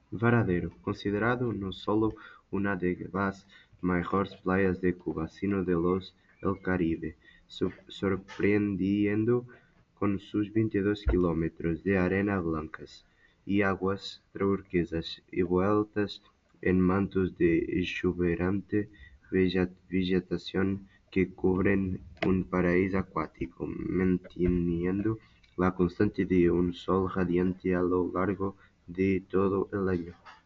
Varadero, considerado no solo una de las mejores playas de Cuba, sino de el Caribe, sorprendiendo con sus 22 kilómetros de arena blancas y aguas turquesas envueltas en mantos de exuberante vegetación que cubren un paraíso acuático, manteniendo la constante de un sol radiante a lo largo de todo el año.